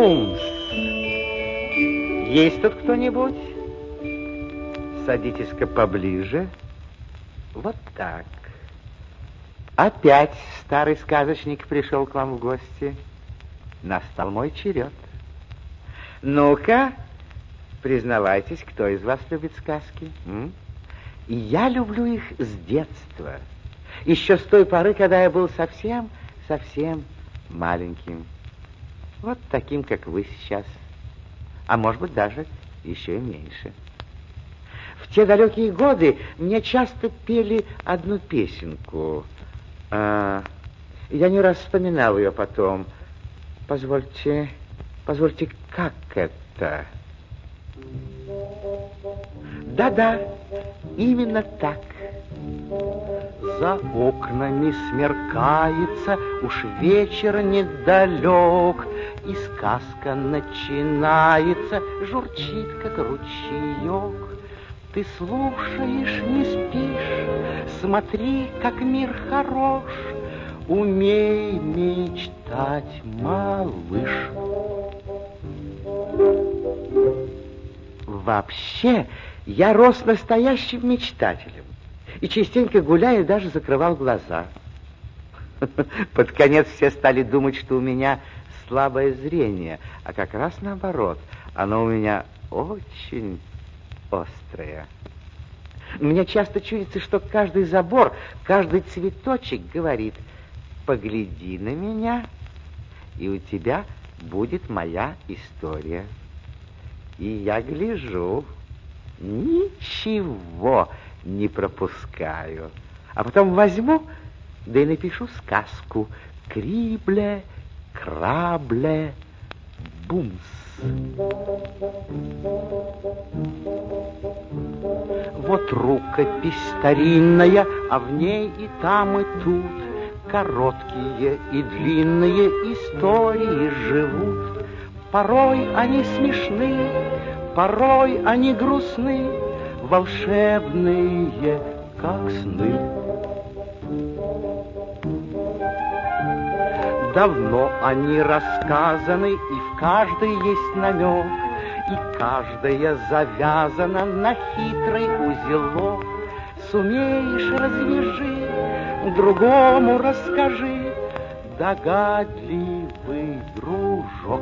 Бумс! Есть тут кто-нибудь? Садитесь-ка поближе. Вот так. Опять старый сказочник пришел к вам в гости. Настал мой черед. Ну-ка, признавайтесь, кто из вас любит сказки? Я люблю их с детства. Еще с той поры, когда я был совсем маленьким. Вот таким, как вы сейчас. А может быть, даже еще и меньше. В те далекие годы мне часто пели одну песенку. Я не раз вспоминал ее потом. Позвольте, как это? Да-да, именно так. За окнами смеркается, уж вечер недалек, и сказка начинается, журчит, как ручеек. Ты слушаешь, не спишь, смотри, как мир хорош, умей мечтать, малыш. Вообще, я рос настоящим мечтателем. И частенько гуляя, даже закрывал глаза. Под конец все стали думать, что у меня слабое зрение, а как раз наоборот, оно у меня очень острое. Мне часто чудится, что каждый забор, каждый цветочек говорит: погляди на меня, и у тебя будет моя история. И я гляжу, ничего не пропускаю. А потом возьму, да и напишу сказку. Крибле, крабле, бумс. Вот рукопись старинная, а в ней и там, и тут короткие и длинные истории живут. Порой они смешны, порой они грустны, волшебные, как сны. Давно они рассказаны, и в каждой есть намек, и каждая завязана на хитрый узелок. Сумеешь — развяжи, другому расскажи, догадливый дружок.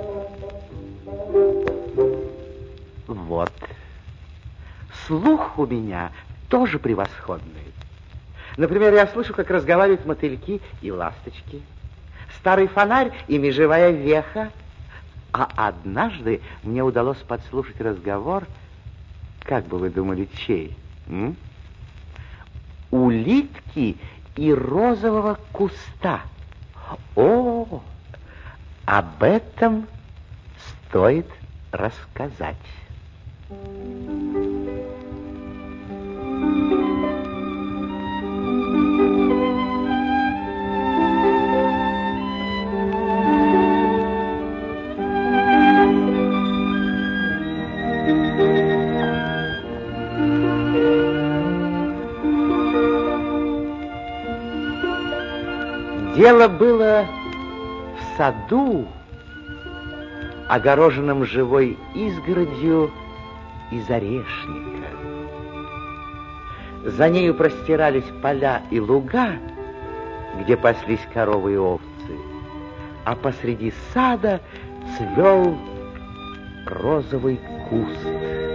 Вот. Слух у меня тоже превосходный. Например, я слышу, как разговаривают мотыльки и ласточки, старый фонарь и межевая веха. А однажды мне удалось подслушать разговор, как бы вы думали, чей? Улитки и розового куста. О, об этом стоит рассказать. Дело было в саду, огороженном живой изгородью из орешника. За нею простирались поля и луга, где паслись коровы и овцы, а посреди сада цвел розовый куст.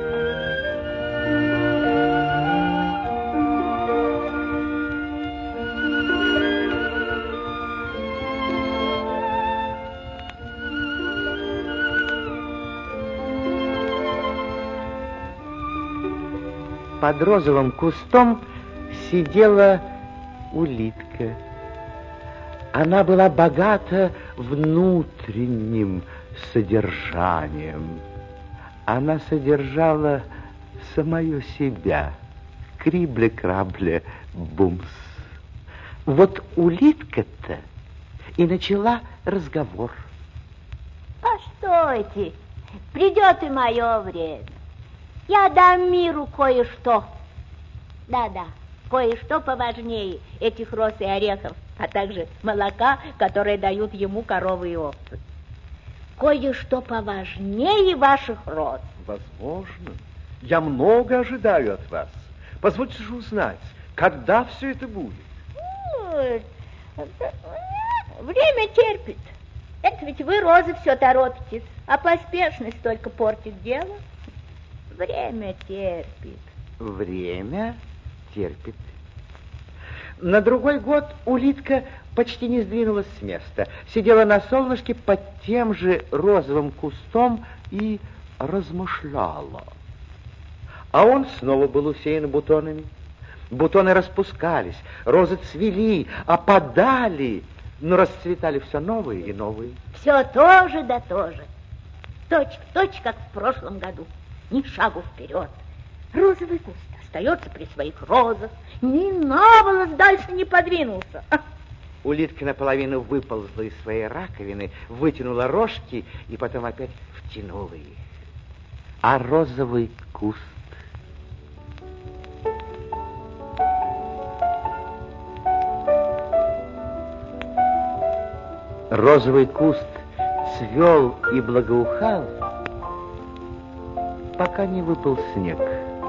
Под розовым кустом сидела улитка. Она была богата внутренним содержанием. Она содержала самую себя. Крибле-крабле, бумс. Вот улитка-то и начала разговор. Постойте, придет и мое время. Я дам миру кое-что. Да-да, кое-что поважнее этих роз и орехов, а также молока, которые дают ему коровы и овцы. кое-что поважнее ваших роз. Возможно. Я много ожидаю от вас. Позвольте же узнать, когда все это будет? Время терпит. Это ведь вы, розы, все торопитесь, а поспешность только портит дело. Время терпит. Время терпит. На другой год улитка почти не сдвинулась с места. Сидела на солнышке под тем же розовым кустом и размышляла. А он снова был усеян бутонами. Бутоны распускались, розы цвели, опадали, но расцветали все новые и новые. Все то же да то же. Точь-в-точь, как в прошлом году. Ни шагу вперед. Розовый куст остается при своих розах, ни на волос дальше не подвинулся. Улитка наполовину выползла из своей раковины, вытянула рожки и потом опять втянула их. А розовый куст... Розовый куст цвел и благоухал, пока не выпал снег.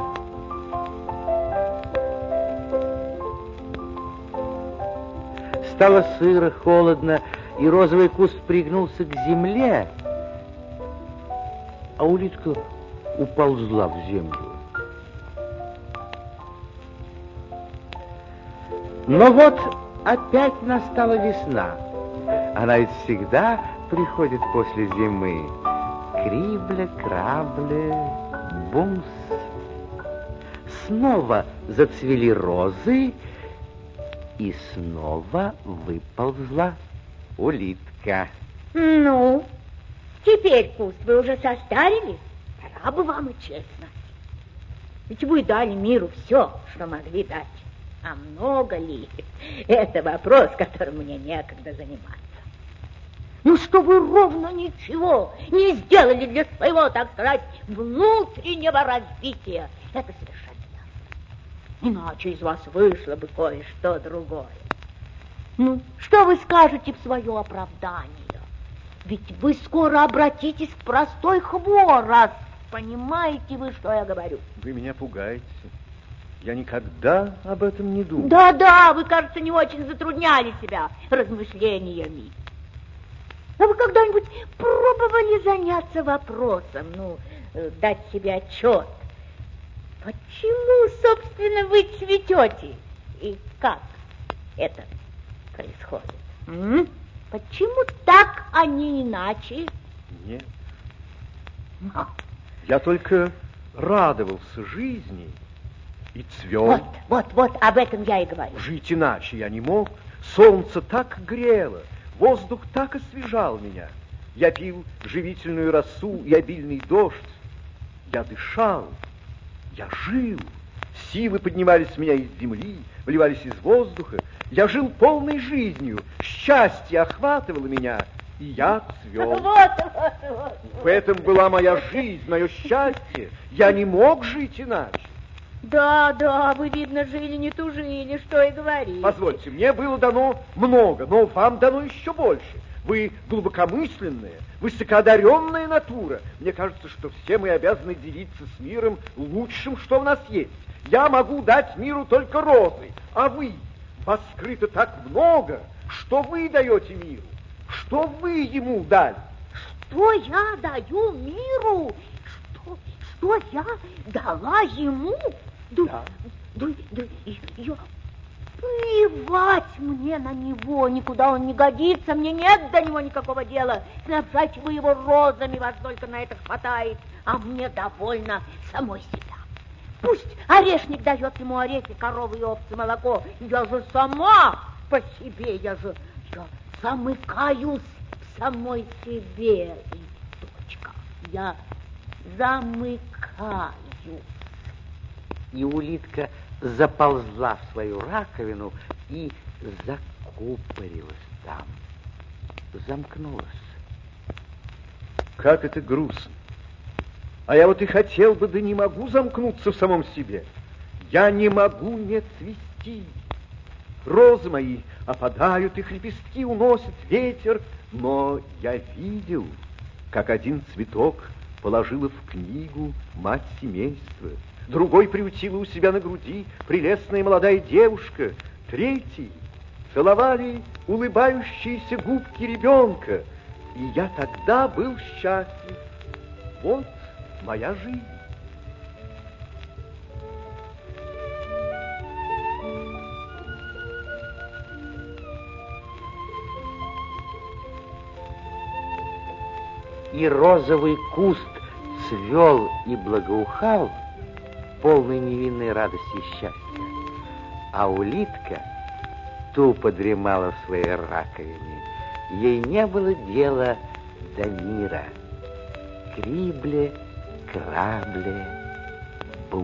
Стало сыро, холодно, и розовый куст пригнулся к земле, а улитка уползла в землю. Но вот опять настала весна. Она ведь всегда приходит после зимы. Крибле, крабле, бумс. Снова зацвели розы, и снова выползла улитка. Ну, теперь, куст, вы уже состарились? Пора бы вам и честно. Ведь вы дали миру все, что могли дать. А много ли? Это вопрос, которым мне некогда заниматься. Ну, что вы ровно ничего не сделали для своего, так сказать, внутреннего развития. Это совершенно ясно. Иначе из вас вышло бы кое-что другое. Ну, что вы скажете в свое оправдание? Ведь вы скоро обратитесь в простой хворост. Понимаете вы, что я говорю? Вы меня пугаете. Я никогда об этом не думал. Да-да, вы, кажется, не очень затрудняли себя размышлениями. А вы когда-нибудь пробовали заняться вопросом, дать себе отчет? Почему, собственно, вы цветете? И как это происходит? Почему так, а не иначе? Нет. Я только радовался жизни и цвел. Вот, об этом я и говорю. Жить иначе я не мог. Солнце так грело, воздух так освежал меня. Я пил живительную росу и обильный дождь. Я дышал, я жил. Силы поднимались с меня из земли, вливались из воздуха. Я жил полной жизнью, счастье охватывало меня, и я цвел. Вот. В этом была моя жизнь, мое счастье. Я не мог жить иначе. Да, вы, видно, жили, не тужили, что и говорить. Позвольте, мне было дано много, но вам дано еще больше. Вы глубокомысленная, высокоодаренная натура. Мне кажется, что все мы обязаны делиться с миром лучшим, что у нас есть. Я могу дать миру только розы, а вы, вас скрыто так много, что вы даете миру, что вы ему дали. Что я даю миру? Что я дала ему? Да, плевать мне на него, никуда он не годится, мне нет до него никакого дела. Снабжайте вы его розами, вас только на это хватает, а мне довольно самой себя. Пусть орешник дает ему орехи, коровы и овцы, молоко. Я же сама по себе, я замыкаюсь в самой себе. И точка. Я замыкаюсь. И улитка заползла в свою раковину и закупорилась там, замкнулась. Как это грустно. А я вот и хотел бы, да не могу замкнуться в самом себе. Я не могу не цвести. Розы мои опадают, их лепестки уносит ветер, но я видел, как один цветок положила в книгу мать семейства, другой приютила у себя на груди прелестная молодая девушка, третий целовали улыбающиеся губки ребенка, и я тогда был счастлив. Вот моя жизнь. И розовый куст цвел и благоухал, полной невинной радости и счастья, а улитка тупо дремала в своей раковине. Ей не было дела до мира. Крибле, крабле, бумс.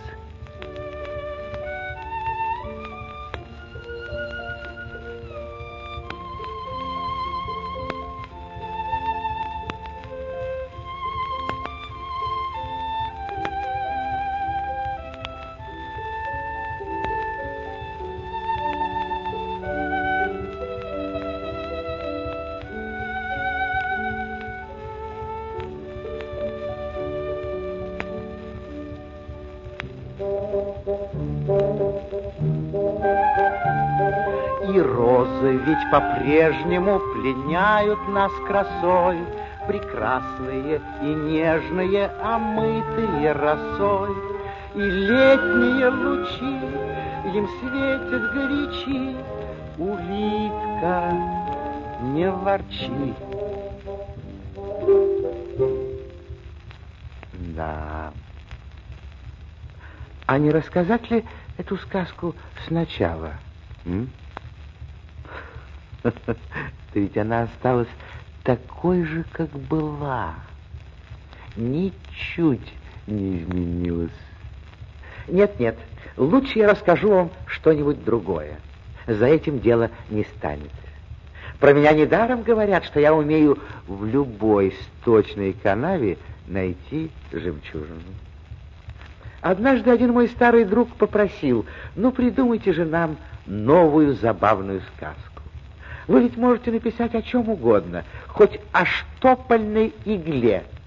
И розы ведь по-прежнему пленяют нас красой, прекрасные и нежные, омытые росой. И летние лучи им светят горячи, улитка, не ворчи. Да. А не рассказать ли эту сказку сначала? Ведь она осталась такой же, как была. Ничуть не изменилась. Нет, лучше я расскажу вам что-нибудь другое. За этим дело не станет. Про меня недаром говорят, что я умею в любой сточной канаве найти жемчужину. Однажды один мой старый друг попросил: ну, придумайте же нам новую забавную сказку. Вы ведь можете написать о чем угодно, хоть о штопольной игле.